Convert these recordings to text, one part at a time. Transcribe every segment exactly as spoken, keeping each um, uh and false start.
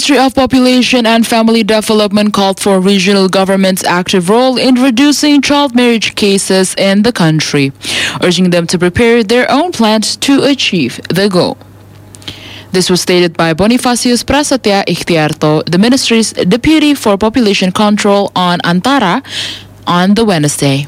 Ministry of Population and Family Development called for regional government's active role in reducing child marriage cases in the country, urging them to prepare their own plans to achieve the goal. This was stated by Bonifacius Prasetya Ikhtiarto, the ministry's deputy for population control on Antara, on the Wednesday.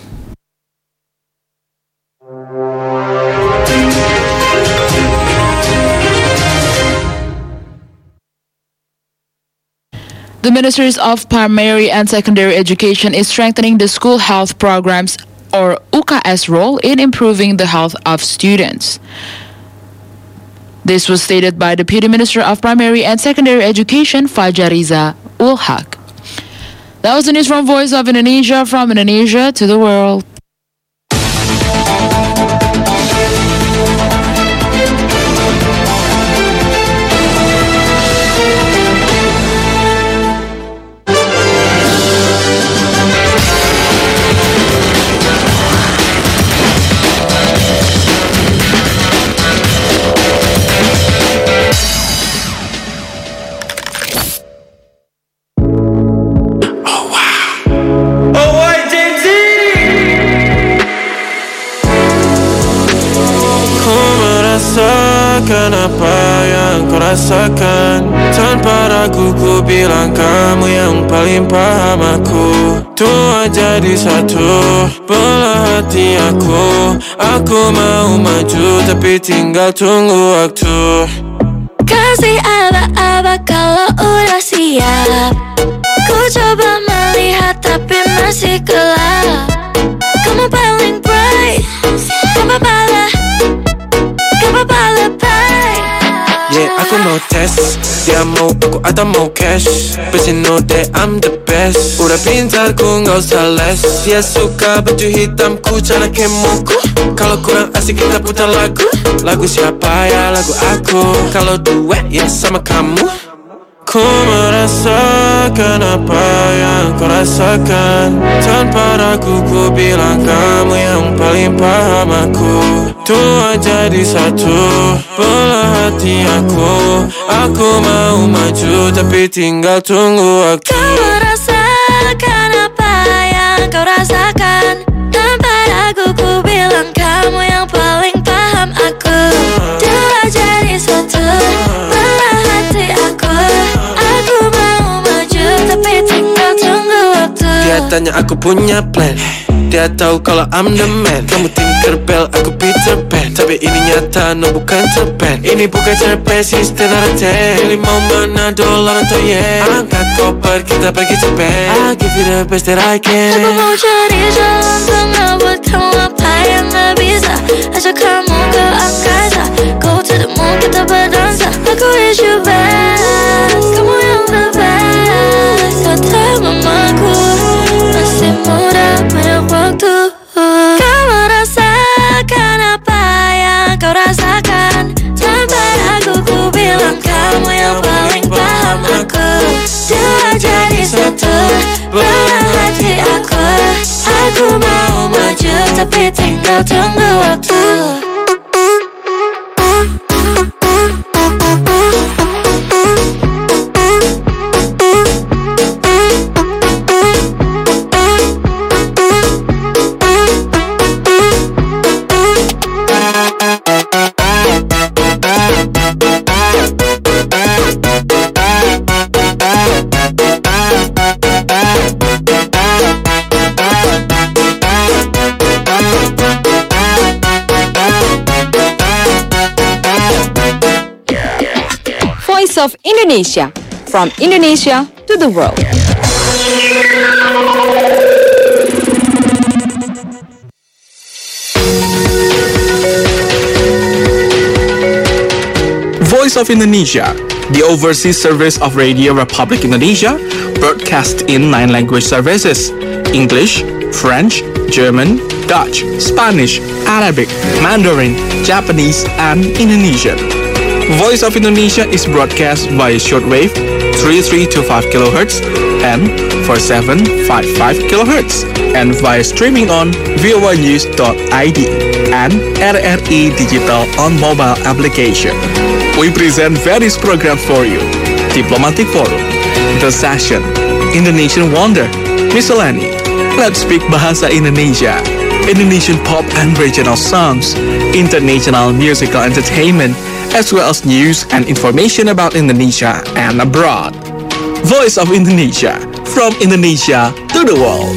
The Ministries of Primary and Secondary Education is strengthening the school health programs or U K S role in improving the health of students. This was stated by Deputy Minister of Primary and Secondary Education, Fajariza Ulhaq. That was the news from Voice of Indonesia, from Indonesia to the world. Apa yang kau rasakan? Tanpa ragu ku bilang kamu yang paling paham aku. Tua jadi satu, belah hati aku. Aku mau maju tapi tinggal tunggu waktu. Kasih aba-aba kalau udah siap. Ku coba melihat tapi masih gelap. Kamu paling bright, gak apa-apa lah, gak apa-apa lebay. Yeah, aku mau tes, dia mau aku atau mau cash. But you know that I'm the best. Udah pintar ku gak usah les. Dia suka baju hitam ku cara kemuku. Kalau kurang asik kita putar lagu. Lagu siapa ya? Lagu aku. Kalau duet ya sama kamu. Ku merasakan apa yang kau rasakan. Tanpa ragu ku bilang kamu yang paling paham aku. Tua jadi satu, belah hati aku. Aku mau maju tapi tinggal tunggu waktu. Kau merasakan apa yang kau rasakan. Tanpa ragu ku bilang kamu yang paling paham aku. Dua jadi satu, belah hati aku. Aku mau maju tapi tinggal tunggu waktu. Dia tanya aku punya plan. Dia tahu kalau I'm the man. Kamu Tinkerbell, aku Peter Pan. Tapi ini nyata, no bukan cerpen. Ini bukan cerpen, sistem naraten. Pilih mau mana, dolar atau yen. Angkat koper, kita pergi Japan. I give you the best that I can. Aku mau cari jalan tengah buat kamu apa yang gak bisa. Ajak kamu ke angkasa, go to the moon, kita berdansa. Aku is your best, kamu yang the best. Kata mamaku, masih muda, banyak waktu. Kau merasakan apa yang kau rasakan. Tanpa ragu ku bilang kamu yang paling paham aku. Dua jadi satu, belah hati aku. Aku mau maju tapi tinggal tunggu waktu. Voice of Indonesia, from Indonesia to the world. Voice of Indonesia, the overseas service of Radio Republic Indonesia, broadcast in nine language services: English, French, German, Dutch, Spanish, Arabic, Mandarin, Japanese, and Indonesian. Voice of Indonesia is broadcast via shortwave three three two five kilohertz and four seven five five kilohertz, and via streaming on voa news dot i d and R R I Digital on mobile application. we present various programs for you. Diplomatic Forum, The Session, Indonesian Wonder, Miscellany, Let's Speak Bahasa Indonesia, Indonesian pop and regional songs, international musical entertainment, as well as news and information about Indonesia and abroad. Voice of Indonesia, from Indonesia to the world.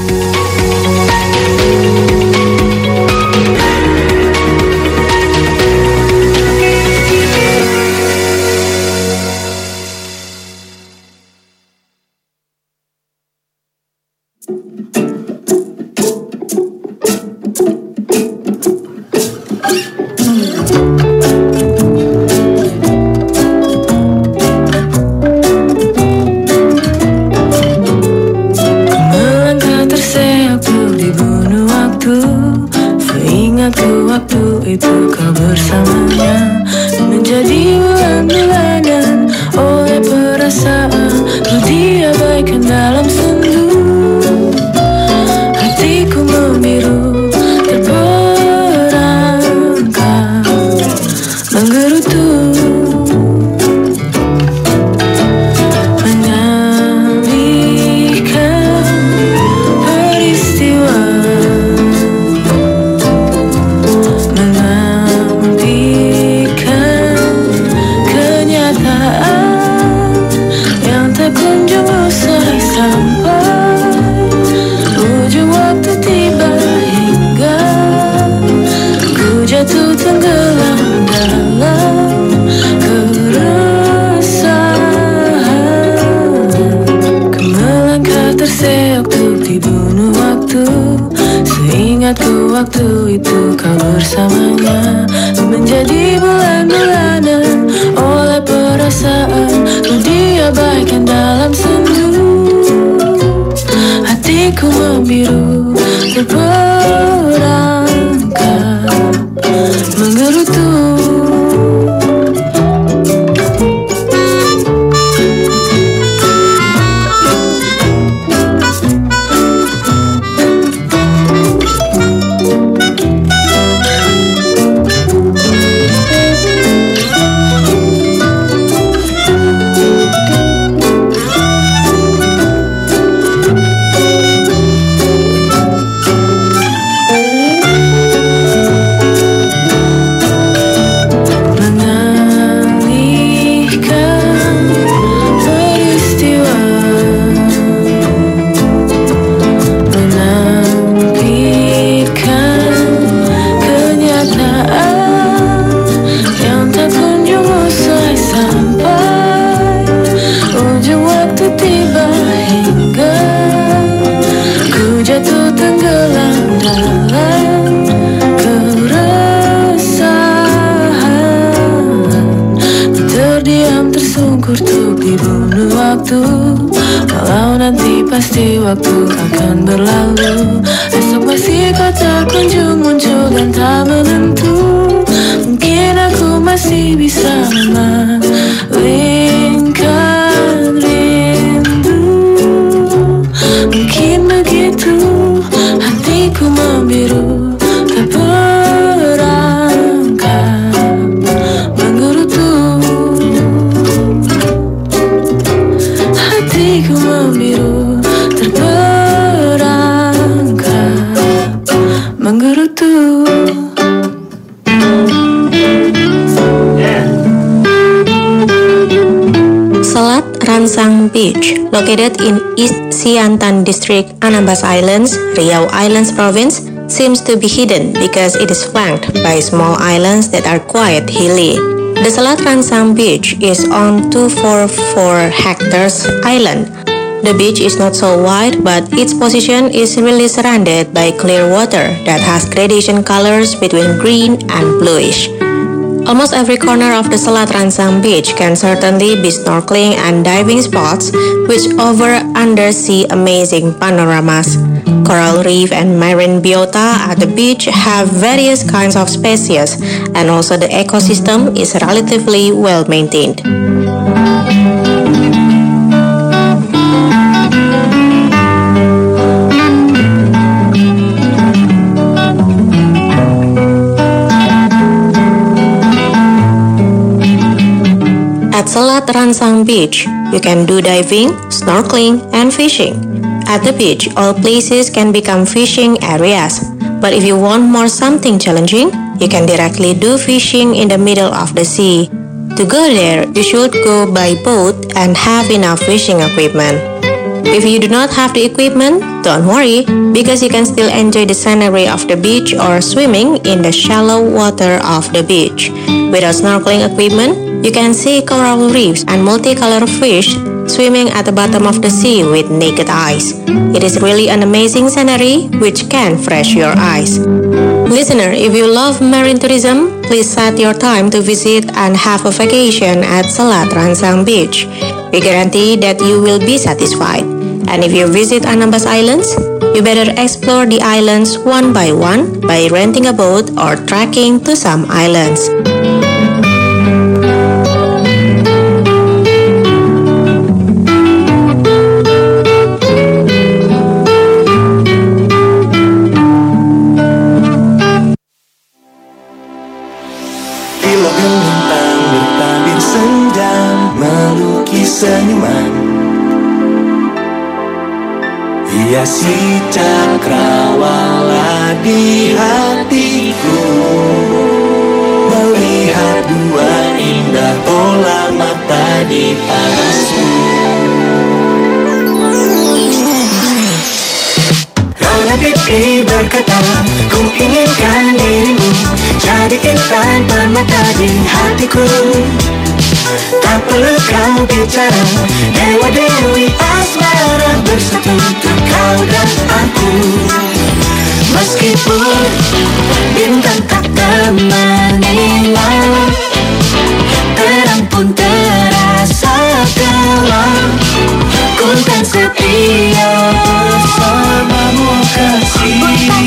Waktu itu kau bersamanya, menjadi bulan-bulanan oleh perasaan, ku diabaikan dalam sendu. Hatiku membiru, terperangkap, menggerutu. Walau nanti pasti waktu akan berlalu, esok masih kau tak kunjung muncul dan tak menentu. Mungkin aku masih bisa memalingkan rindu. Mungkin begitu hatiku membiru, terperangkap, menggerutu. Hatiku membiru, terperangkap, menggerutu. Selat Ransang Beach, located in East Siantan District, Anambas Islands, Riau Islands Province, seems to be hidden because it is flanked by small islands that are quite hilly. The Selat Ransang Beach is on two hundred forty-four hectares island. The beach is not so wide, but its position is really surrounded by clear water that has gradation colors between green and bluish. Almost every corner of the Selat Ransang Beach can certainly be snorkeling and diving spots, which offer undersea amazing panoramas. Coral reef and marine biota at the beach have various kinds of species, and also the ecosystem is relatively well maintained. Selat Ransang Beach, you can do diving, snorkeling, and fishing. At the beach, all places can become fishing areas. But if you want more something challenging, you can directly do fishing in the middle of the sea. To go there, you should go by boat and have enough fishing equipment. If you do not have the equipment, don't worry, because you can still enjoy the scenery of the beach or swimming in the shallow water of the beach. Without snorkeling equipment, you can see coral reefs and multicolored fish swimming at the bottom of the sea with naked eyes. It is really an amazing scenery which can refresh your eyes. Listener, if you love marine tourism, please set your time to visit and have a vacation at Selat Ransang Beach. We guarantee that you will be satisfied. And if you visit Anambas Islands, you better explore the islands one by one by renting a boat or trekking to some islands. Senyuman hiasi cakrawala di hatiku, melihat dua indah bola mata di parasmu. Rona pipi berkata, ku inginkan dirimu jadi intan permata di hatiku. Tak perlu kau bicara, Dewa Dewi asmara bersatu untuk kau dan aku. Meskipun bintang tak temani malam, terang pun terasa gelap, ku kan setia bersamamu kasih.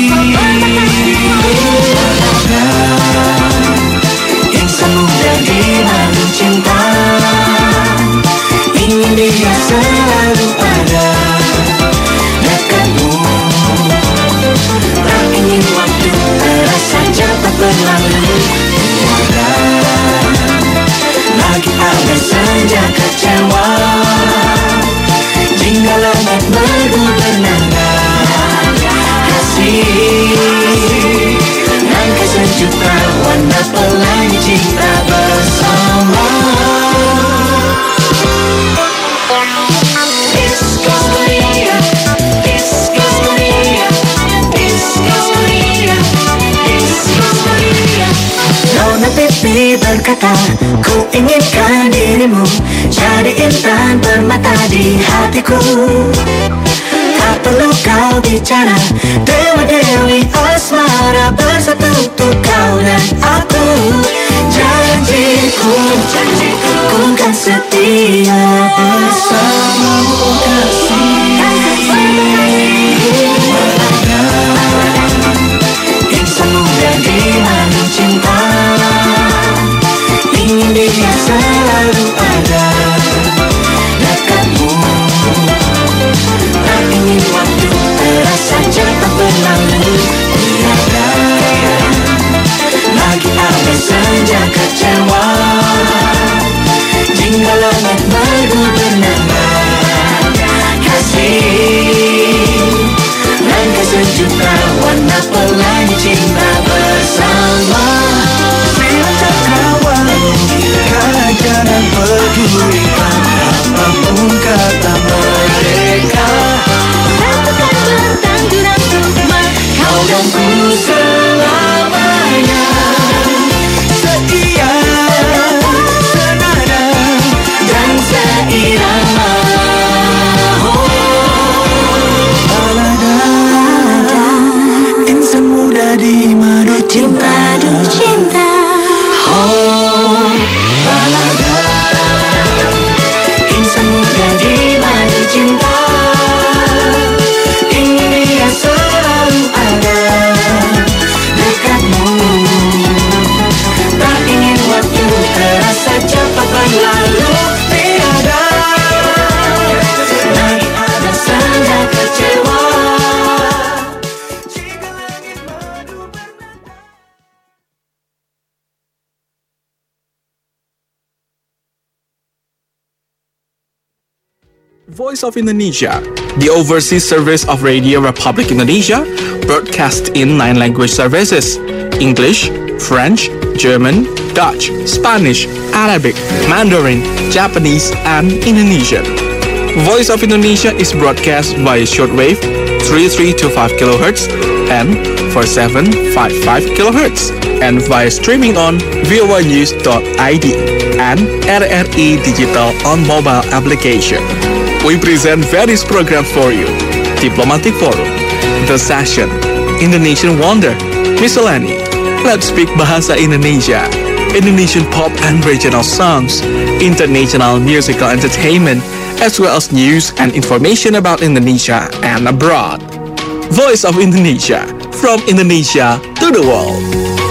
Insan muda di malam cinta, ingin dia selalu ada dekatmu. Tak ingin waktu terasa cepat berlalu, tiada lagi ada senja kecewa, jika langit merdu bernada kasih. Nangka sejuta warna pelangi cinta bersama. Disco Maria, Disco Maria, Disco Maria, Disco Maria. Nona pipi berkata, ku inginkan dirimu jadi intan permata di hatiku. Tak perlu kau bicara, Dewa Dewi asmara bersatu untuk kau dan aku. Janjiku, janjiku, ku kan setia bersamamu kasih. Insan muda di malam cinta, ingin dia selalu ada dekatmu. Tak ingin waktu terasa cepat berlalu, tiada lagi ada senja kecewa, Voice of Indonesia, the overseas service of Radio Republic Indonesia, broadcast in nine language services: English, French, German, Dutch, Spanish, Arabic, Mandarin, Japanese, and Indonesian. Voice of Indonesia is broadcast via shortwave three three two five kilohertz and four seven five five kilohertz, and via streaming on voa news dot i d and R R E Digital on mobile application. We present various programs for you: Diplomatic Forum, The Session, Indonesian Wonder, Miscellany, Let's Speak Bahasa Indonesia, Indonesian pop and regional songs, international musical entertainment, as well as news and information about Indonesia and abroad. Voice of Indonesia, from Indonesia to the world.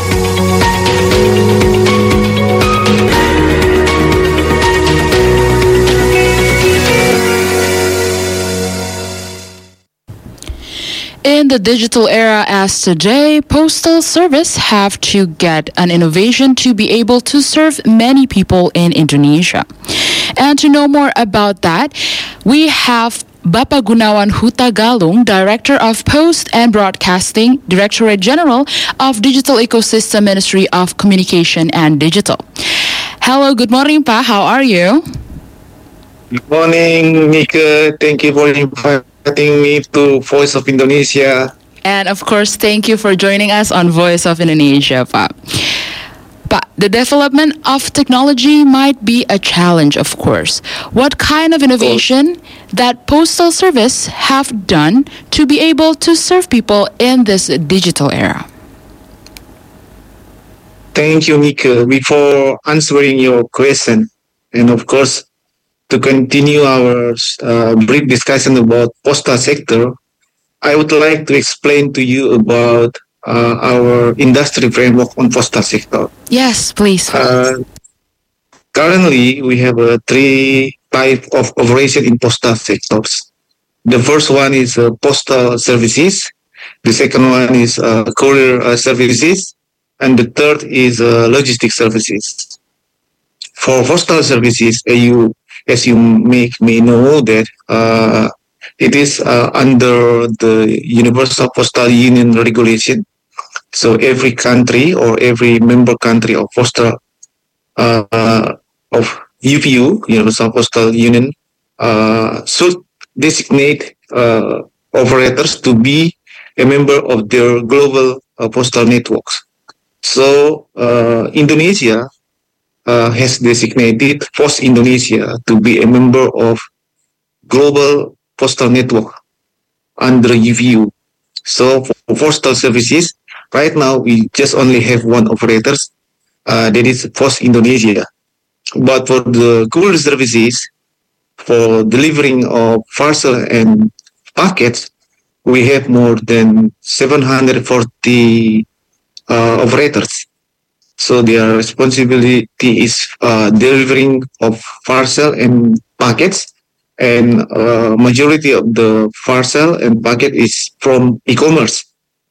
In the digital era as today, Postal Service have to get an innovation to be able to serve many people in Indonesia. And to know more about that, we have Bapak Gunawan Hutagalung, Director of Post and Broadcasting, Directorate General of Digital Ecosystem, Ministry of Communication and Digital. Hello, good morning, Pa. How are you? Good morning, Nika. Thank you for inviting me to Voice of Indonesia. And of course, thank you for joining us on Voice of Indonesia, Pa. But the development of technology might be a challenge, of course. What kind of innovation that Postal Service have done to be able to serve people in this digital era? Thank you, Nika. Before answering your question, and of course, to continue our uh, brief discussion about postal sector, I would like to explain to you about uh, our industry framework on postal sector. Yes, please. Uh, currently, we have uh, three types of operation in postal sectors. The first one is uh, postal services. The second one is uh, courier uh, services. And the third is uh, logistic services. For postal services, uh, you as you make may know that uh, it is uh, under the Universal Postal Union regulation. So every country or every member country of postal uh, of U P U, Universal Postal Union, uh, should designate uh, operators to be a member of their global uh, postal networks. So uh, Indonesia Uh, has designated Pos Indonesia to be a member of Global Postal Network under U P U. So for postal services, right now we just only have one operator, uh, that is Pos Indonesia. But for the courier services, for delivering of parcel and packets, we have more than seven hundred forty uh, operators. So their responsibility is uh, delivering of parcel and packets, and uh, majority of the parcel and packet is from e-commerce.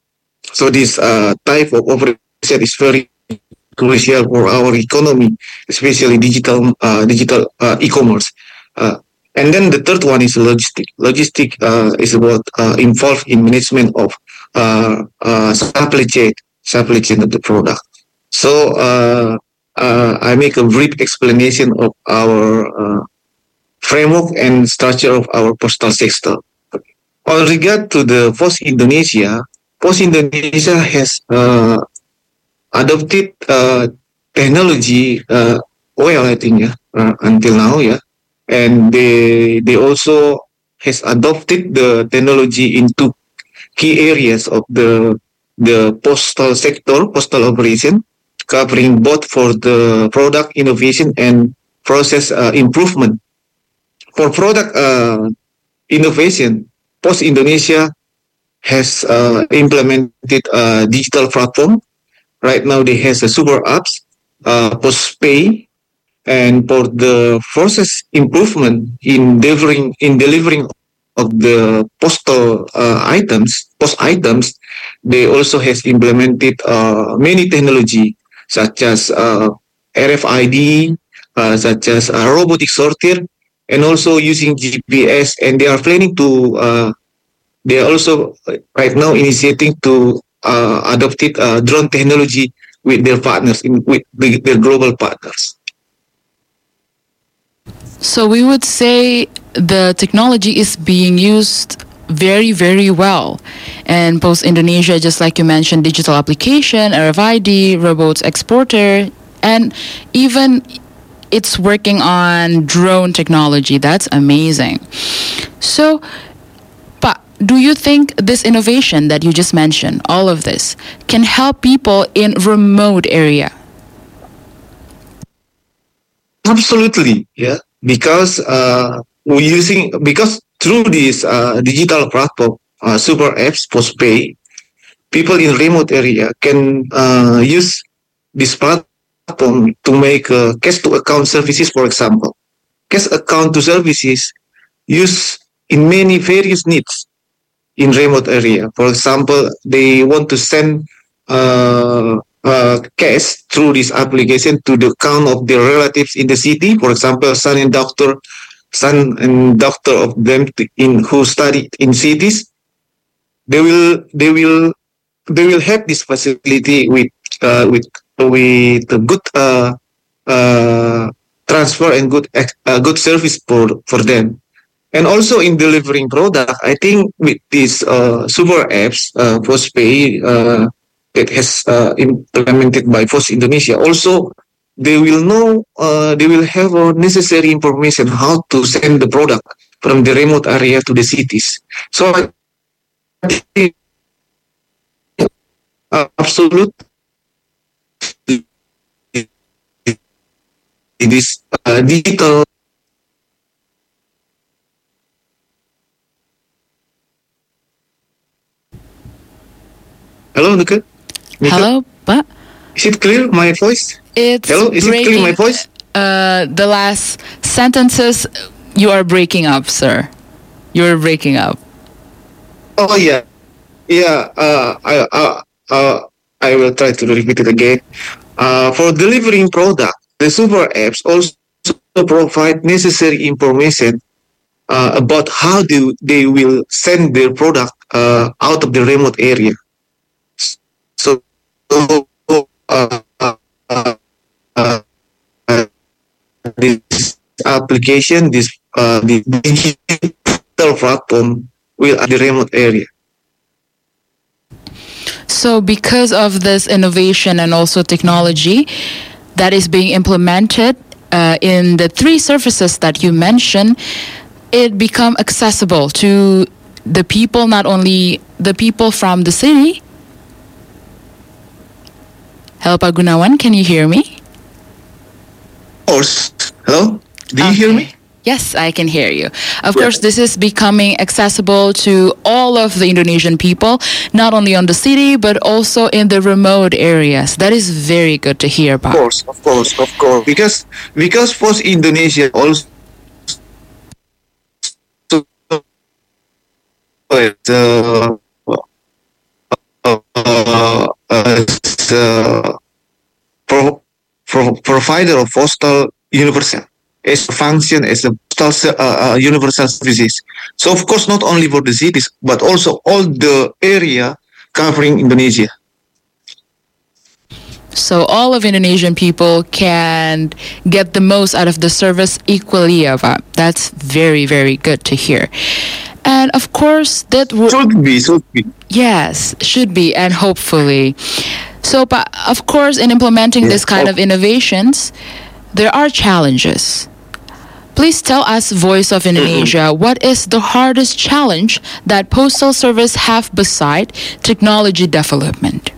So this uh, type of operation is very crucial for our economy, especially digital uh, digital uh, e-commerce. Uh, and then the third one is logistic. Logistic uh, is about uh, involved in management of uh, uh, supply chain, supply chain of the product. So uh, uh, I make a brief explanation of our uh, framework and structure of our postal sector. On regard to the Pos Indonesia, Pos Indonesia has uh, adopted uh, technology uh, well, I think, yeah, uh, until now, yeah, and they they also has adopted the technology into key areas of the the postal sector, postal operation, covering both for the product innovation and process uh, improvement. For product uh, innovation, Pos Indonesia has uh, implemented a digital platform. Right now, they has a super apps, uh, PosPay, and for the process improvement in delivering in delivering of the postal uh, items, post items, they also has implemented uh, many technology, such as uh, R F I D, uh, such as uh, robotic sorter, and also using G P S, and they are planning to. Uh, they are also uh, right now initiating to uh, adopt it uh, drone technology with their partners, in with the, their global partners. So we would say the technology is being used very, very well. And Post Indonesia, just like you mentioned, digital application, R F I D, robots exporter, and even it's working on drone technology. That's amazing. So, but do you think this innovation that you just mentioned, all of this, can help people in remote area? Absolutely, yeah. Because uh, we're using because through this uh, digital platform, uh, super apps, postpay, people in remote area can uh, use this platform to make uh, cash to account services. For example, cash account to services used in many various needs in remote area. For example, they want to send uh, uh, cash through this application to the account of their relatives in the city. For example, son and doctor, son and doctor of them to, in who study in cities. They will they will they will have this facility with uh, with with a good uh, uh, transfer and good uh, good service for for them. And also in delivering product, I think with these uh, super apps, uh, postpay uh, that has uh, implemented by Post Indonesia, also they will know, uh, they will have uh, necessary information how to send the product from the remote area to the cities. So I think uh, absolutely it is uh, digital. Hello, Nika. Nika? Hello, but Is it clear, my voice? it's Hello, is it clear, breaking. my voice? Uh, the last sentences, you are breaking up, sir. You're breaking up. Oh, yeah. Yeah, uh, I, uh, uh, I will try to repeat it again. Uh, for delivering product, the super apps also provide necessary information uh, about how they, they will send their product uh, out of the remote area. So, uh, uh, uh, uh, this application, this uh, the digital platform will at the remote area. So because of this innovation and also technology that is being implemented uh, in the three services that you mentioned, it become accessible to the people, not only the people from the city. Hello, Pak Gunawan, can you hear me? Of course. Hello? Do you hear me? Yes, I can hear you. Of course, this is becoming accessible to all of the Indonesian people, not only on the city, but also in the remote areas. That is very good to hear about. Of course, of course, of course. Because because Post Indonesia also uh, uh, uh, as a pro, pro, provider of postal universal as a function as a postal uh, uh, universal services. So of course not only for the cities but also all the area covering Indonesia. So all of Indonesian people can get the most out of the service equally. About that's very very good to hear. And of course that would should be should be yes should be and hopefully. So, but of course, in implementing Yeah. this kind of innovations, there are challenges. Please tell us, Voice of Indonesia, what is the hardest challenge that Postal Service have beside technology development?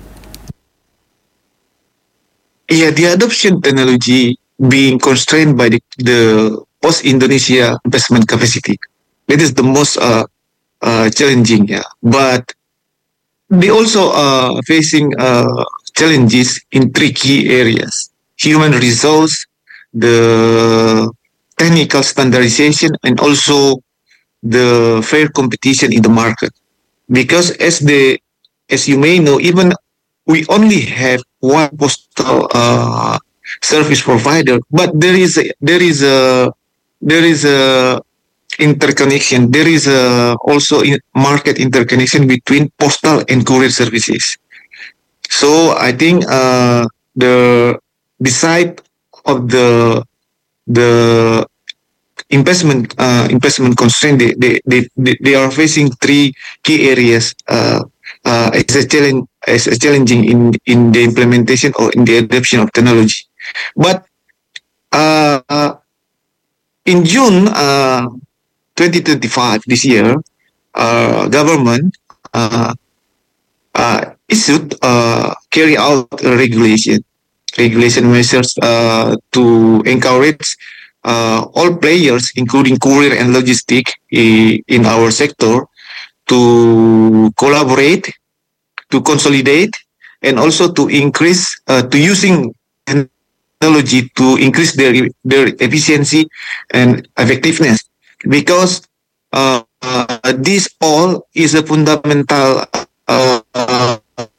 Yeah, the adoption technology being constrained by the, the Post Indonesia investment capacity. That is the most uh, uh, challenging. Yeah, but they also are facing uh, challenges in three key areas: human resource, the technical standardization, and also the fair competition in the market. Because as the as you may know, even we only have one postal uh, service provider, but there is a, there is a there is a interconnection. There is a also in market interconnection between postal and courier services. So I think uh, the beside of the the investment uh, investment constraint, they, they, they, they are facing three key areas uh, uh, as a challenge as a challenging in, in the implementation or in the adoption of technology. But uh, uh, in June uh, twenty twenty-five, this year, uh, government uh, uh, issued uh, carry out a regulation regulation measures uh, to encourage uh, all players, including courier and logistic i- in our sector, to collaborate, to consolidate, and also to increase uh, to using technology to increase their their efficiency and effectiveness, because uh, uh, this all is a fundamental uh, uh,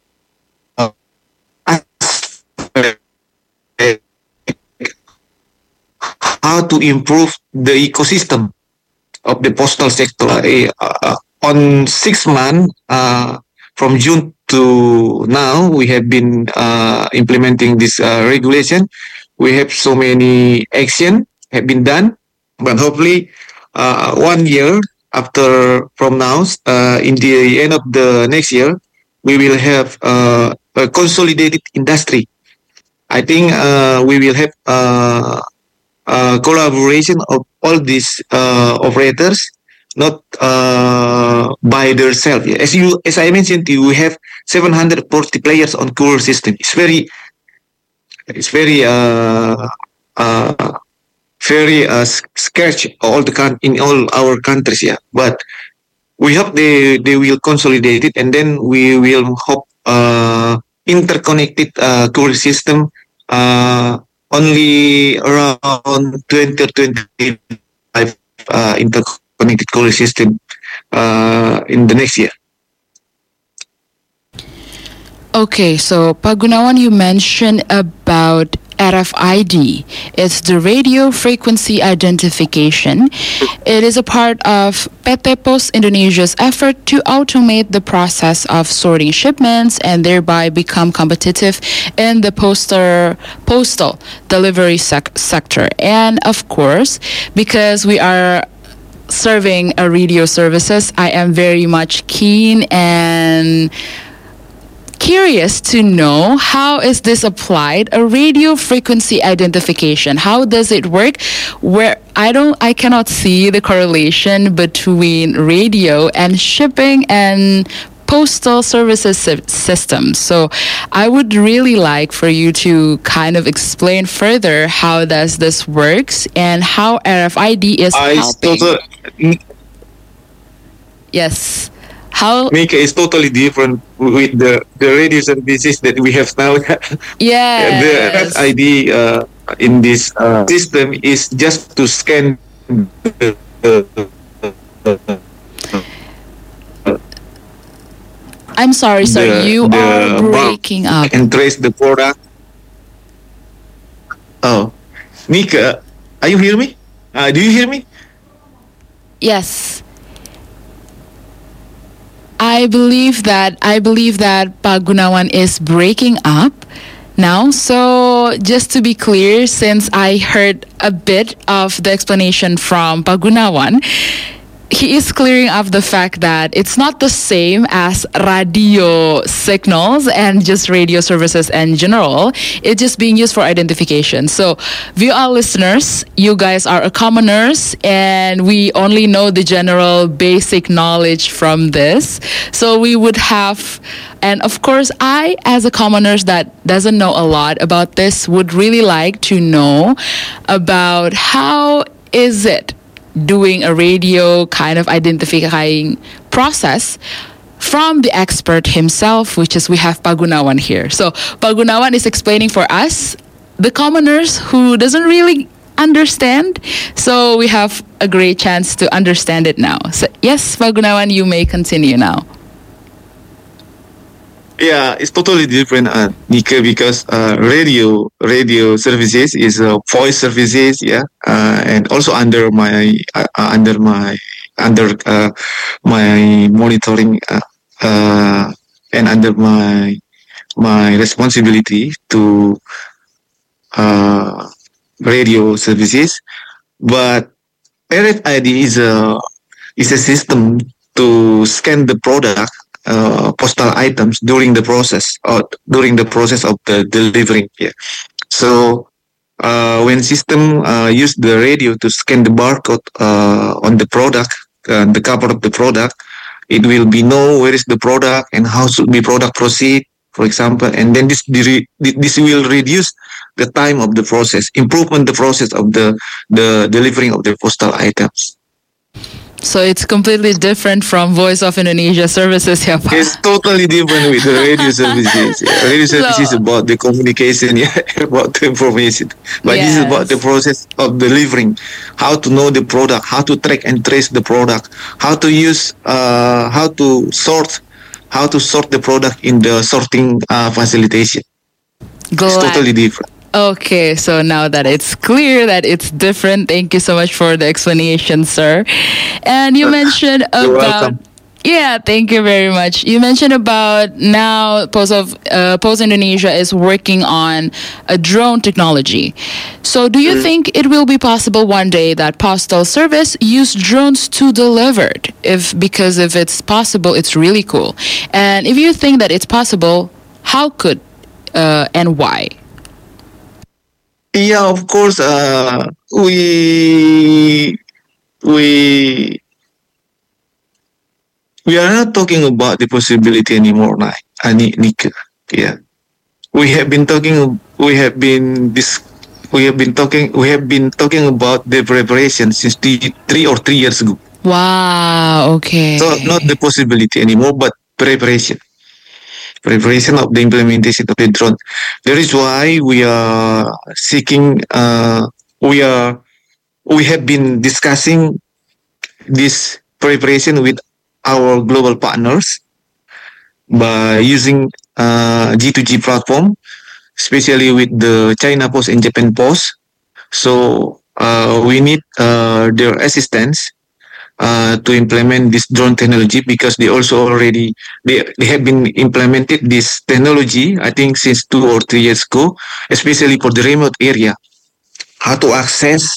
aspect how to improve the ecosystem of the postal sector. Uh, uh, on six months uh, from June to now, we have been uh, implementing this uh, regulation. We have so many action have been done, but hopefully uh, one year after from now, uh, in the end of the next year, we will have uh, a consolidated industry. I think uh, we will have uh, uh, collaboration of all these uh, operators, not uh, by themselves. As you, as I mentioned to you, we have seven hundred forty players on courier system. It's very, it's very, uh, uh, very uh, scarce all the con- in all our countries. Yeah, but we hope they they will consolidate it, and then we will hope uh, interconnected uh, courier system. Uh, only around twenty or twenty-five uh, interconnected courier system uh, in the next year. Okay, so Pak Gunawan, you mentioned about R F I D. It's the radio frequency identification. It is a part of P T Pos Indonesia's effort to automate the process of sorting shipments and thereby become competitive in the postal postal delivery sec- sector. And of course, because we are serving a radio services, I am very much keen and curious to know, how is this applied, a radio frequency identification? How does it work? Where I don't I cannot see the correlation between radio and shipping and postal services sy- systems. So I would really like for you to kind of explain further how does this works and how R F I D is I helping. total- Yes. How Mika is totally different with the, the radio services that we have now. yes. The R F I D uh, in this uh, system is just to scan the, uh, I'm sorry, sir. the- You the are bulk breaking up. and trace the product. Oh, Mika, are you hear me? Uh, do you hear me? Yes. I believe that I believe that Pak Gunawan is breaking up now. So just to be clear, since I heard a bit of the explanation from Pak Gunawan, he is clearing up the fact that it's not the same as radio signals and just radio services in general. It's just being used for identification. So, view our listeners, you guys are commoners and we only know the general basic knowledge from this. So, we would have, and of course, I, as a commoner that doesn't know a lot about this, would really like to know about how is it doing a radio kind of identifying process from the expert himself, which is we have Pak Gunawan here. So Pak Gunawan is explaining for us, the commoners who doesn't really understand. So we have a great chance to understand it now. So yes, Pak Gunawan, you may continue now. Yeah, it's totally different, uh, Nika, because uh, radio radio services is uh, voice services, yeah, uh, and also under my uh, uh, under my under uh, my monitoring uh, uh, and under my my responsibility to uh, radio services. But R F I D is a is a system to scan the product, uh, postal items during the process or during the process of the delivering. Yeah. So uh, when system uh, use the radio to scan the barcode uh, on the product, uh, the cover of the product, it will be know where is the product and how should the product proceed, for example, and then this this will reduce the time of the process, improvement the process of the the delivering of the postal items. So it's completely different from Voice of Indonesia services, yeah, Pak? It's totally different with the radio services. Yeah. Radio services so, is about the communication, yeah, about the information. But yes. This is about the process of delivering, how to know the product, how to track and trace the product, how to use, uh, how to sort, how to sort the product in the sorting uh, facilitation. Glad. It's totally different. Okay, so now that it's clear that it's different, thank you so much for the explanation, sir. And you mentioned You're about... welcome. Yeah, thank you very much. You mentioned about now Post of uh, Post Indonesia is working on a drone technology. So do you mm. think it will be possible one day that postal service use drones to deliver? If because if it's possible, it's really cool. And if you think that it's possible, how could uh, and why? Yeah, of course. Uh, we we we are not talking about the possibility anymore, Nika. Yeah, we have been talking. We have been this. We have been talking. We have been talking about the preparation since three, three or three years ago. Wow. Okay. So not the possibility anymore, but preparation. Preparation of the implementation of the drone. That is why we are seeking. Uh, we are. We have been discussing this preparation with our global partners by using uh, G two G platform, especially with the China Post and Japan Post. So uh, we need uh, their assistance uh, to implement this drone technology, because they also already they, they have been implemented this technology, I think, since two or three years ago, especially for the remote area, how to access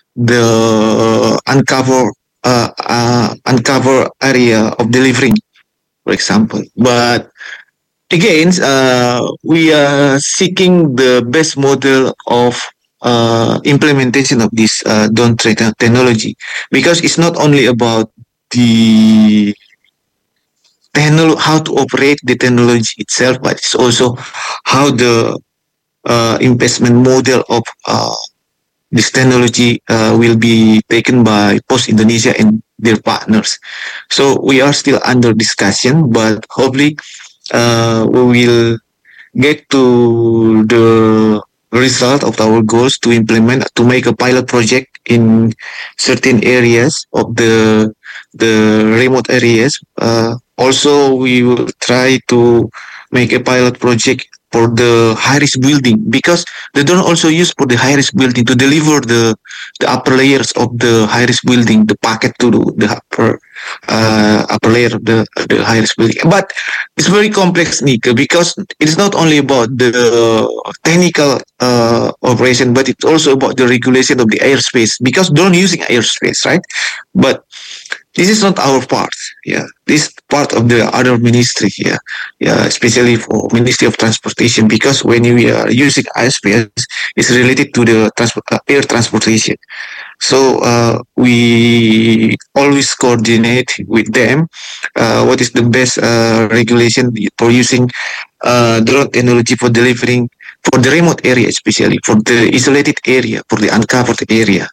the uncover uh, uh, uncover area of delivering, for example. But again, uh, we are seeking the best model of uh, implementation of this uh, drone technology, because it's not only about the technolo- how to operate the technology itself, but it's also how the uh, investment model of uh, this technology uh, will be taken by Post Indonesia and their partners. So we are still under discussion, but hopefully uh, we will get to the result of our goals to implement, to make a pilot project in certain areas of the the remote areas. Uh, also, we will try to make a pilot project for the high-risk building, because they don't also use for the high-risk building to deliver the the upper layers of the high-risk building, the packet to the upper uh, upper layer of the the high-risk building. But it's very complex, Nika, because it's not only about the technical uh, operation, but it's also about the regulation of the airspace, because don't using airspace, right? But this is not our part. Yeah, this is part of the other ministry here. Yeah, especially for Ministry of Transportation, because when we are using airspace, it's related to the transport, uh, air transportation. So uh, we always coordinate with them. Uh, what is the best uh, regulation for using uh, drone technology for delivering for the remote area, especially for the isolated area, for the uncovered area.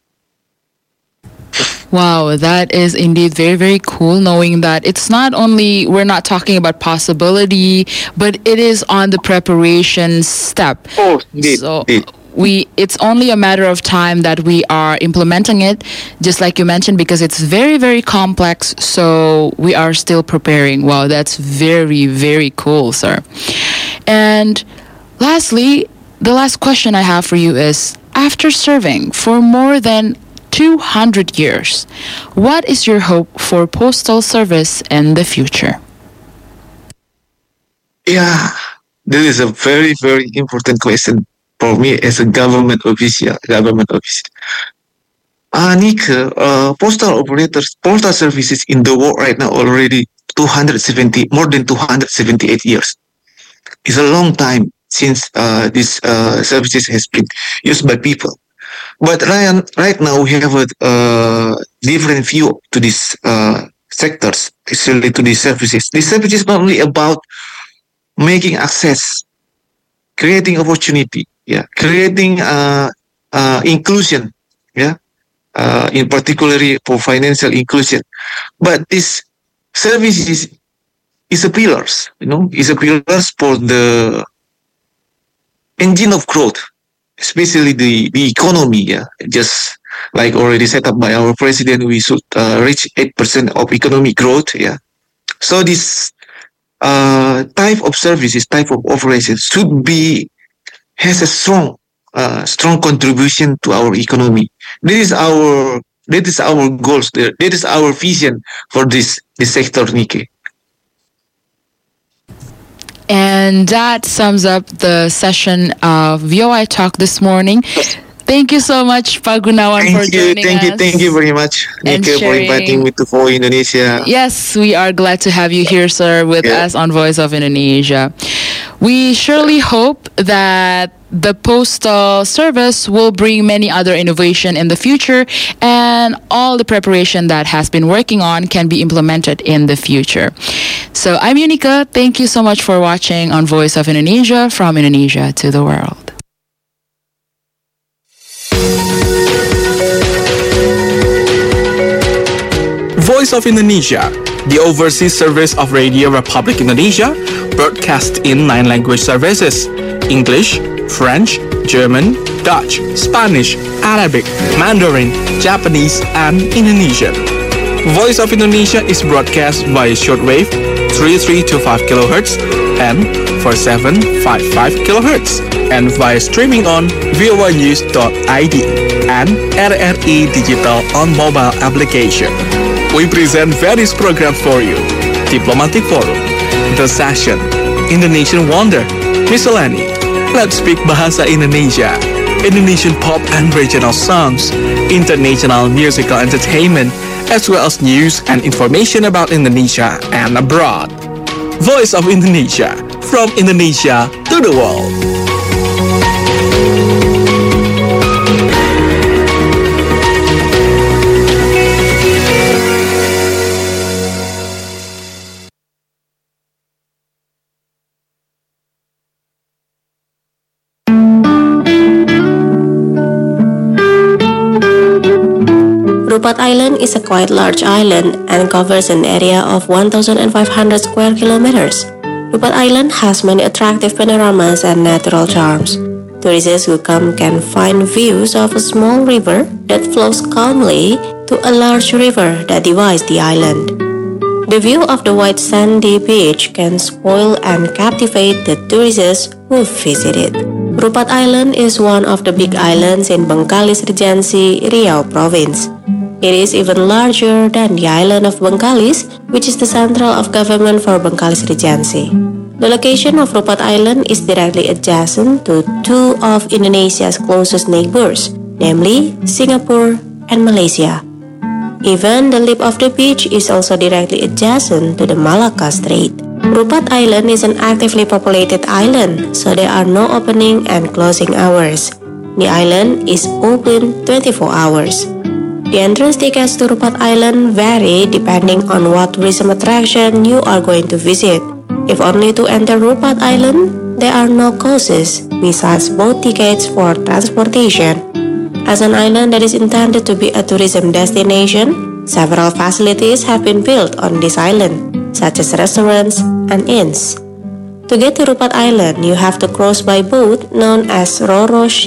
Wow, that is indeed very, very cool, knowing that it's not only, we're not talking about possibility, but it is on the preparation step. Oh, indeed, so indeed. we it's only a matter of time that we are implementing it, just like you mentioned, because it's very, very complex. So we are still preparing. Wow, that's very, very cool, sir. And lastly, the last question I have for you is, after serving for more than two hundred years, what is your hope for postal service in the future? Yeah, this is a very, very important question for me as a government official. Government official. Uh, Nika, uh, postal operators, postal services in the world right now already two hundred seventy, more than two hundred seventy-eight years. It's a long time since uh, these uh, services has been used by people. But right, right now we have a uh, different view to these uh, sectors, especially to these services. These services not only about making access, creating opportunity, yeah, creating uh, uh, inclusion, yeah, uh, in particularly for financial inclusion. But this services is a pillars, you know, is a pillars for the engine of growth, especially the, the economy, yeah. Just like already set up by our president, we should uh, reach eight percent of economic growth, yeah. So this uh, type of services, type of operations should be, has a strong, uh, strong contribution to our economy. This is our, that is our goals there. That is our vision for this, this sector, Nikkei. And that sums up the session of V O I Talk this morning. Thank you so much, Pak Gunawan, thank for you, joining thank us. you, thank you very much, Nika, for inviting me to V O I Indonesia. Yes, we are glad to have you here, sir, with yeah. us on Voice of Indonesia. We surely hope that the postal service will bring many other innovation in the future, and all the preparation that has been working on can be implemented in the future. So I'm Unica. Thank you so much for watching on Voice of Indonesia, from Indonesia to the world. Voice of Indonesia, the overseas service of Radio Republic Indonesia, broadcast in nine language services: English, French, German, Dutch, Spanish, Arabic, Mandarin, Japanese, and Indonesian. Voice of Indonesia is broadcast via shortwave three three two five kilohertz and four seven five five kilohertz, and via streaming on V O I news dot I D and R R I Digital on mobile application. We present various programs for you: Diplomatic Forum, The Session, Indonesian Wonder, Miscellany, Let's Speak Bahasa Indonesia, Indonesian pop and regional songs, international musical entertainment, as well as news and information about Indonesia and abroad. Voice of Indonesia, from Indonesia to the world. Rupat Island is a quite large island and covers an area of one thousand five hundred square kilometers. Rupat Island has many attractive panoramas and natural charms. Tourists who come can find views of a small river that flows calmly to a large river that divides the island. The view of the white sandy beach can spoil and captivate the tourists who visit it. Rupat Island is one of the big islands in Bengkalis Regency, Riau Province. It is even larger than the island of Bengkalis, which is the central of government for Bengkalis Regency. The location of Rupat Island is directly adjacent to two of Indonesia's closest neighbors, namely Singapore and Malaysia. Even the lip of the beach is also directly adjacent to the Malacca Strait. Rupat Island is an actively populated island, so there are no opening and closing hours. The island is open twenty-four hours. The entrance tickets to Rupat Island vary depending on what tourism attraction you are going to visit. If only to enter Rupat Island, there are no costs besides boat tickets for transportation. As an island that is intended to be a tourism destination, several facilities have been built on this island, such as restaurants and inns. To get to Rupat Island, you have to cross by boat known as Roro ship,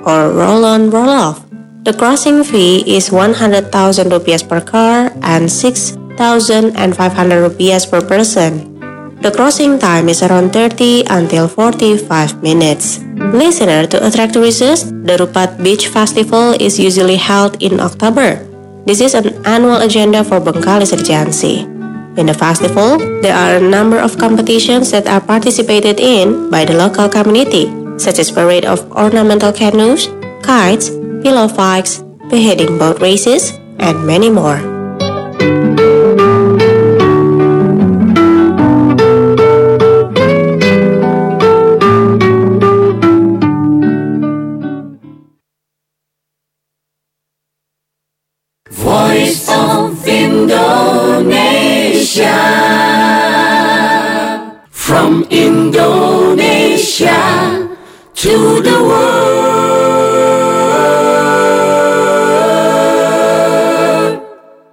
or roll on roll off. The crossing fee is one hundred thousand rupiahs per car and six thousand five hundred rupiahs per person. The crossing time is around thirty until forty-five minutes. Listener, to attract tourists, the Rupat Beach Festival is usually held in October. This is an annual agenda for Bengkalis Regency. In the festival, there are a number of competitions that are participated in by the local community, such as parade of ornamental canoes, kites, pillow fights, beheading boat races, and many more. Voice of Indonesia, from Indonesia to the world.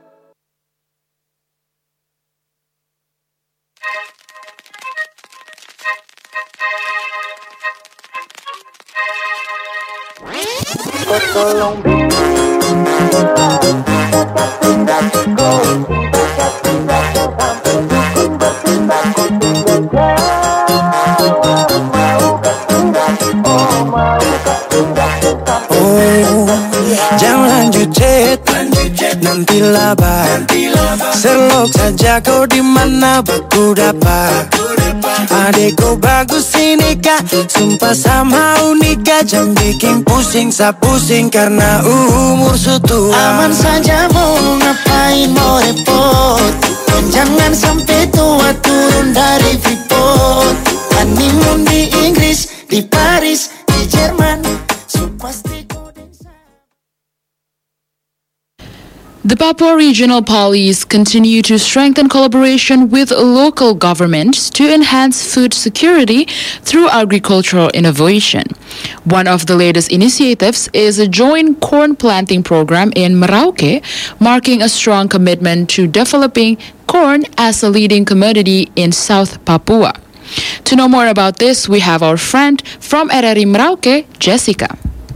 Jangan lanjut chat, nanti laba. Selok saja kau di mana baku dapat. Adekku bagus ini kak, sumpah sama unika. Jangan bikin pusing, sa pusing karena umur sutua. Aman saja mau ngapain mau repot. Dan jangan sampai tua turun dari Freeport. Honeymoon di Inggris, di Paris, di Jerman. So pasti. The Papua Regional Police continue to strengthen collaboration with local governments to enhance food security through agricultural innovation. One of the latest initiatives is a joint corn planting program in Merauke, marking a strong commitment to developing corn as a leading commodity in South Papua. To know more about this, we have our friend from R R I Merauke, Jessica.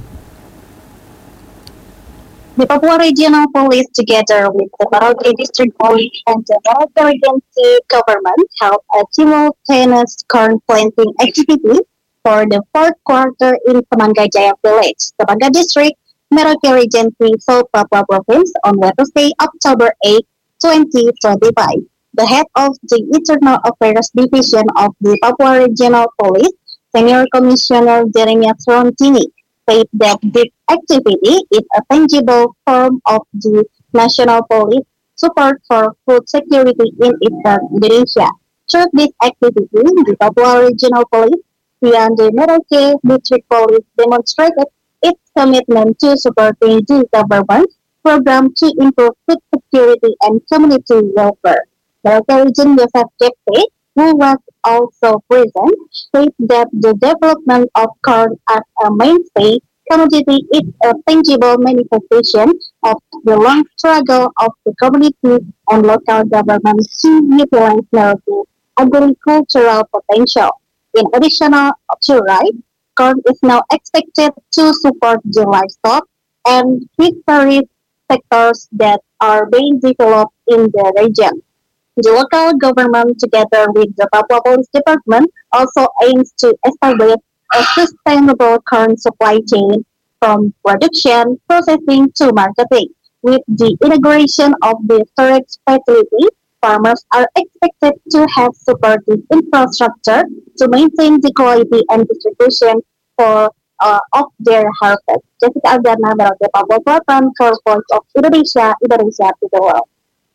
The Papua Regional Police, together with the Merauke District Police and the Merauke Regency government, held a simultaneous corn planting activity for the fourth quarter in Semanggajaya Village, Semangga District, Merauke Regency, South Papua Province, on Wednesday, October eighth, twenty twenty-five. The head of the Internal Affairs Division of the Papua Regional Police, Senior Commissioner Jeremias Rontini, said that this activity is a tangible form of the national police support for food security in Eastern Indonesia. Through this activity, the Papua Regional Police and the Merauke District Police demonstrated its commitment to supporting the government program to improve food security and community welfare. Merauke Region Joseph Jepte, who was also present, said that the development of corn as a mainstay commodity is a tangible manifestation of the long struggle of the community and local government to utilize Merauke's agricultural potential. In addition to rice, corn is now expected to support the livestock and fisheries sectors that are being developed in the region. The local government, together with the Papua Police Department, also aims to establish a sustainable corn supply chain from production, processing to marketing. With the integration of the storage facility, farmers are expected to have supportive infrastructure to maintain the quality and distribution for uh, of their harvest. Jessica Algana, Merauke, Papua Selatan, for Voice of Indonesia, Indonesia to the world.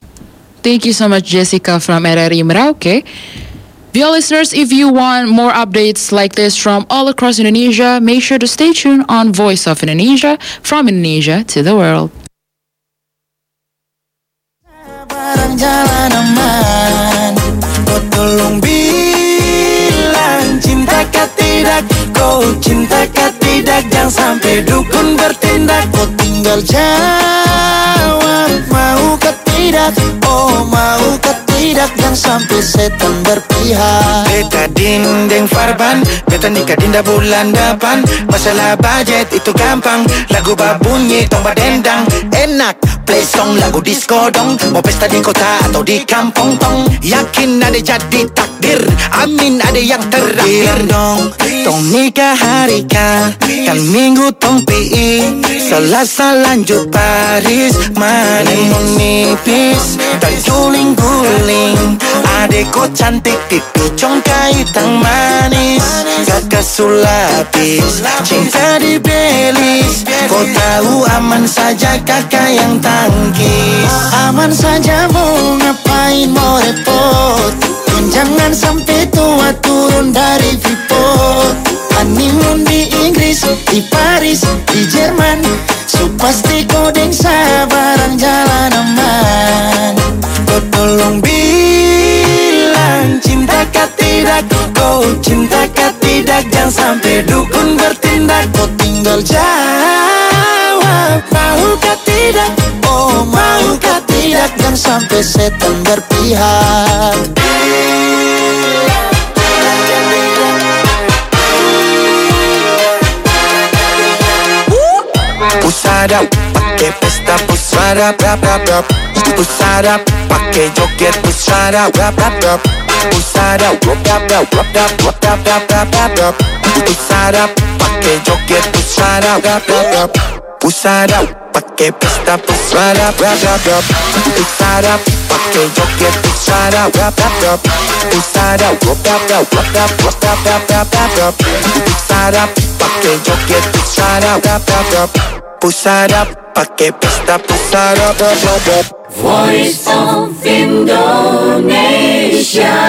Thank you so much, Jessica from R R I Merauke. Dear listeners, if you want more updates like this from all across Indonesia, make sure to stay tuned on Voice of Indonesia, from Indonesia to the world. Tolong bilang cintakah tidak, kau cintakah tidak, jangan sampai dukun bertindak. Kau tinggal jawab, mau ke tidak, oh mau ke tidak. tidak, jangan sampai setan berpihak. Beta dinding farban, beta nikah dinda bulan depan. Masalah budget itu gampang, lagu babunyi tong badendang. Enak, play song lagu disco dong. Mau pesta di kota atau di kampung tong. Yakin ada jadi takdir, amin ada yang terakhir dong. Tong nikah hari kan, kan minggu tong P I. Selasa lanjut Paris, manimun nipis dan guling-guling. Adekku cantik pipi congkai tang manis. Kakak sulapis, cinta di belis. Kau tahu aman saja kakak yang tangkis. Aman saja mau ngapain mau repot. Jangan sampai tua turun dari Freeport. Honeymoon di Inggris, di Paris, di Jerman. So pasti kodeng sabaran jalan aman. Kau tolong bilang cinta kah tidak. Kau cinta kah tidak. Jangan sampai dukun bertindak. Kau tinggal jawab mau kah tidak. Oh mau kah tidak. Jangan sampai setan berpihak. Pusada, pakai pesta pusada, rap rap rap. Pusada, pakai joget pusada, rap rap rap. Pusada, rap rap rap rap rap rap rap rap rap rap. Pusada, pakai joget pusada, rap rap rap. Pusada, pakai pesta pusada, rap rap rap. Pusada, pakai joget pusada, rap rap rap. Pusada, rap rap rap rap rap rap rap rap rap rap. Pusada, pakai joget pusada, rap rap rap. Pusada, pakai pesta pusada, rap rap rap. Voice of Indonesia,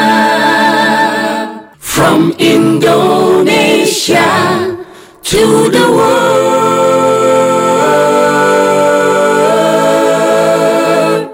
from Indonesia to the world.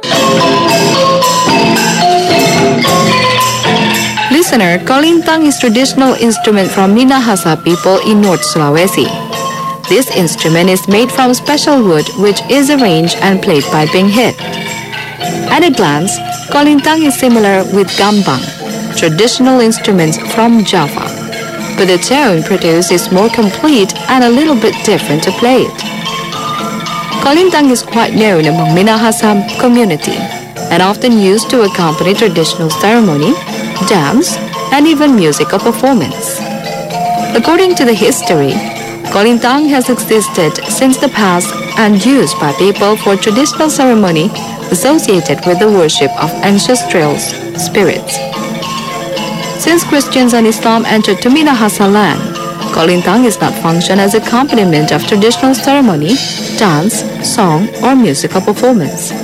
Listener, kolintang is traditional instrument from Minahasa people in North Sulawesi. This instrument is made from special wood which is arranged and played by being hit. At a glance, kolintang is similar with gambang, traditional instruments from Java, but the tone produced is more complete and a little bit different to play it. Kolintang is quite known among Minahasa community and often used to accompany traditional ceremony, dance, and even musical performance. According to the history, kolintang has existed since the past and used by people for traditional ceremony associated with the worship of ancestral spirits. Since Christians and Islam entered to Minahasa land, kolintang is not function as accompaniment of traditional ceremony, dance, song, or musical performance.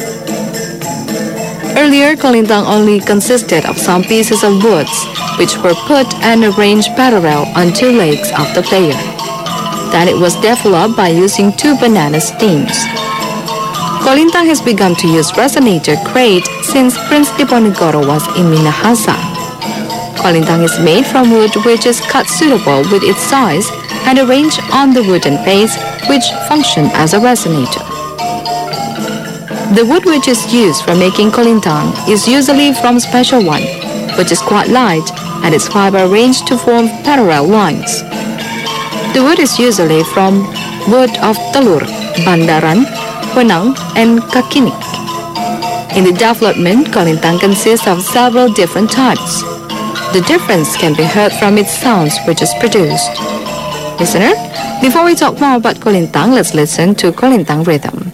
Earlier, kolintang only consisted of some pieces of woods which were put and arranged parallel on two legs of the player. Then it was developed by using two banana stems. Kolintang has begun to use resonator crate since Prince Diponegoro was in Minahasa. Kolintang is made from wood which is cut suitable with its size and arranged on the wooden base which function as a resonator. The wood which is used for making kolintang is usually from special one, which is quite light and its fiber arranged to form parallel lines. The wood is usually from wood of telur, bandaran, wenang, and kakinik. In the development, kolintang consists of several different types. The difference can be heard from its sounds which is produced. Listener, before we talk more about kolintang, let's listen to kolintang rhythm.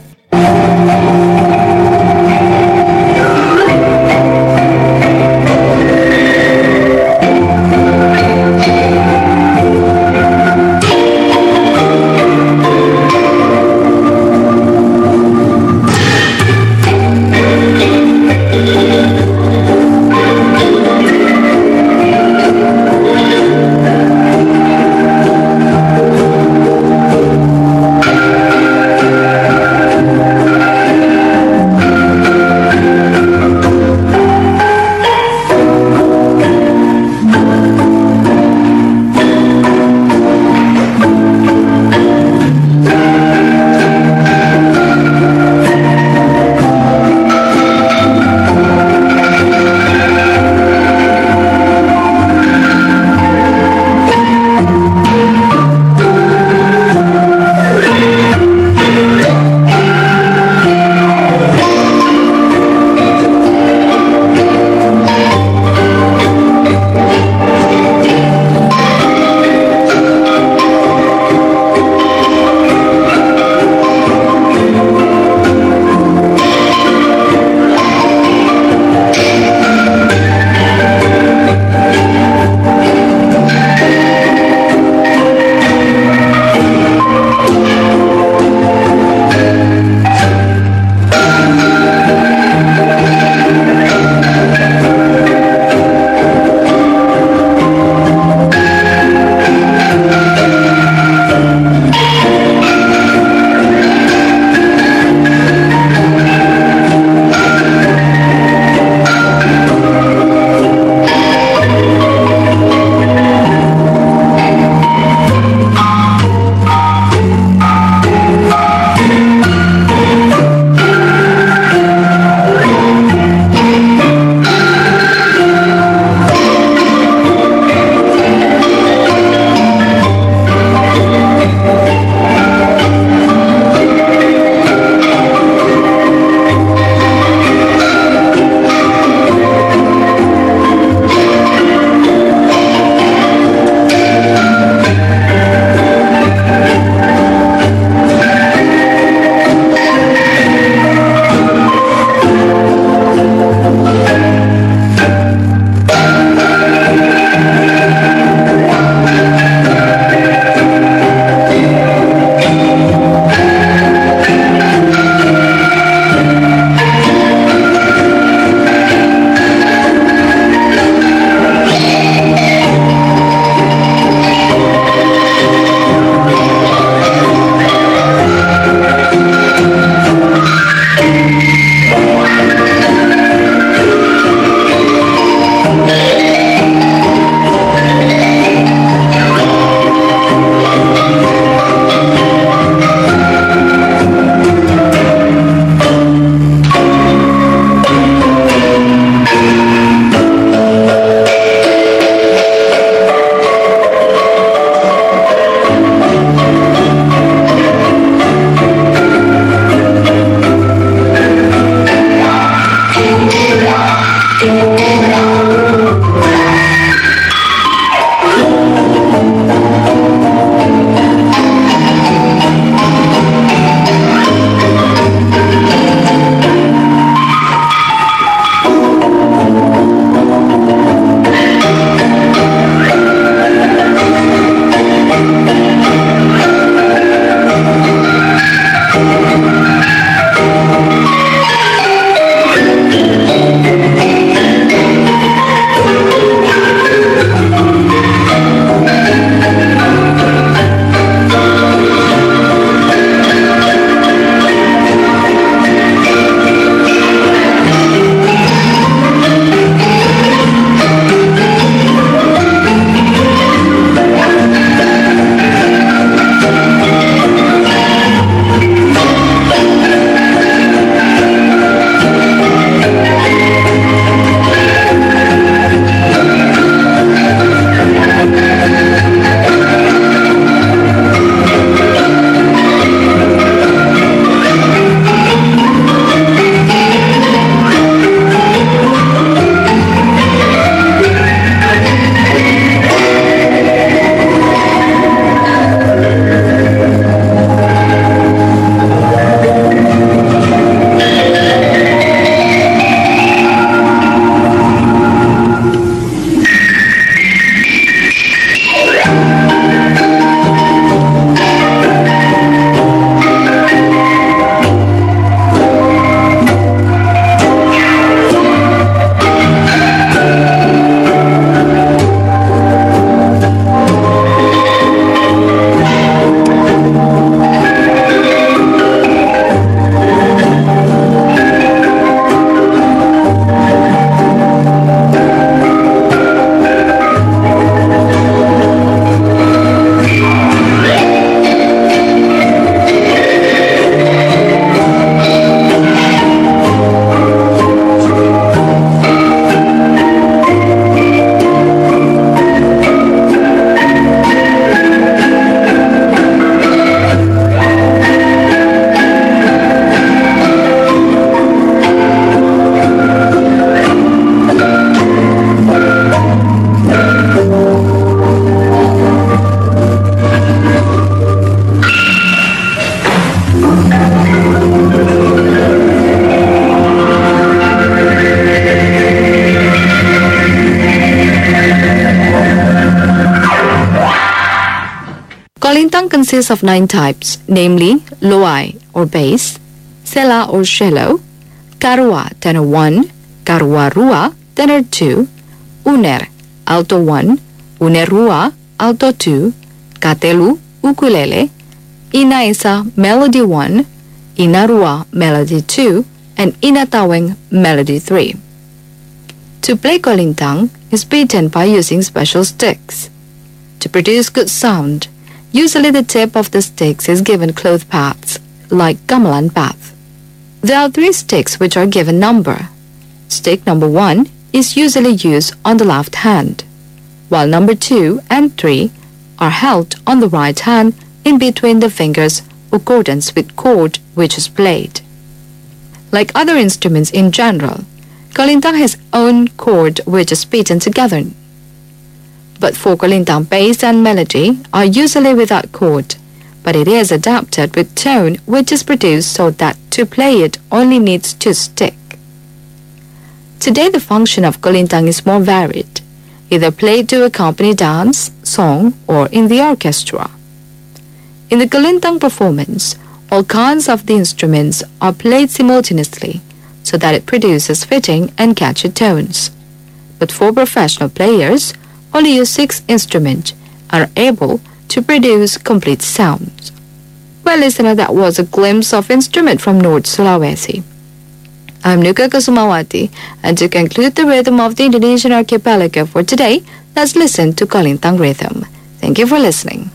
Kolintang consists of nine types, namely loai or bass, sela or shallow, karua tenor one, karua rua tenor two, uner alto one, uner rua alto two, katelu ukulele, inaisa melody one, inarua melody two, and inataweng melody three. To play kolintang is beaten by using special sticks. To produce good sound, usually the tip of the sticks is given cloth pads, like gamelan path. There are three sticks which are given number. Stick number one is usually used on the left hand, while number two and three are held on the right hand in between the fingers accordance with chord which is played. Like other instruments in general, kolintang has own chord which is beaten together. But for kolintang, bass and melody are usually without chord, but it is adapted with tone which is produced so that to play it only needs to stick. Today the function of kolintang is more varied, either played to accompany dance, song, or in the orchestra. In the kolintang performance, all kinds of the instruments are played simultaneously so that it produces fitting and catchy tones. But for professional players, only use six instruments and are able to produce complete sounds. Well, listener, that was a glimpse of instrument from North Sulawesi. I'm Nuka Kusumawati, and to conclude the rhythm of the Indonesian archipelago for today, let's listen to kolintang rhythm. Thank you for listening.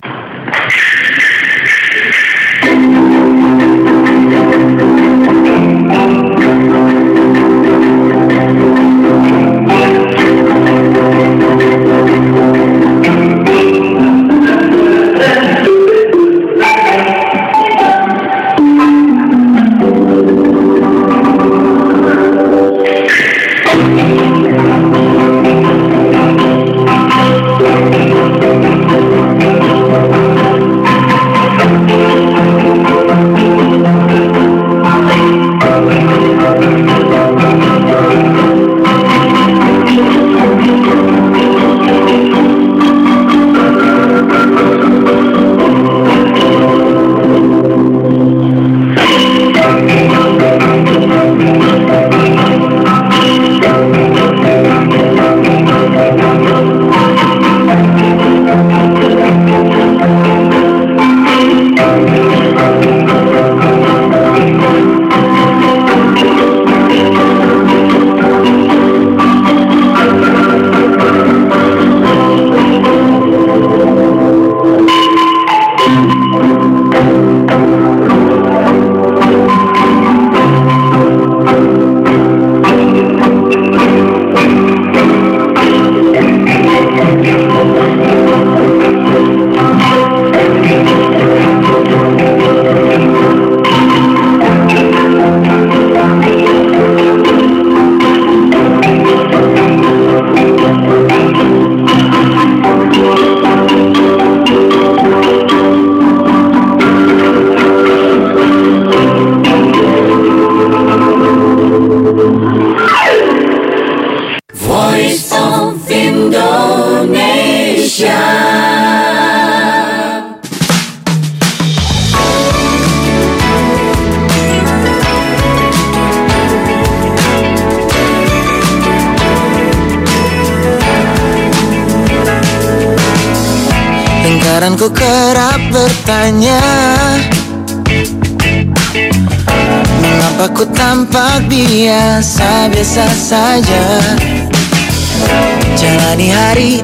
Ku kerap bertanya, mengapa ku tampak biasa-biasa saja, jalani hari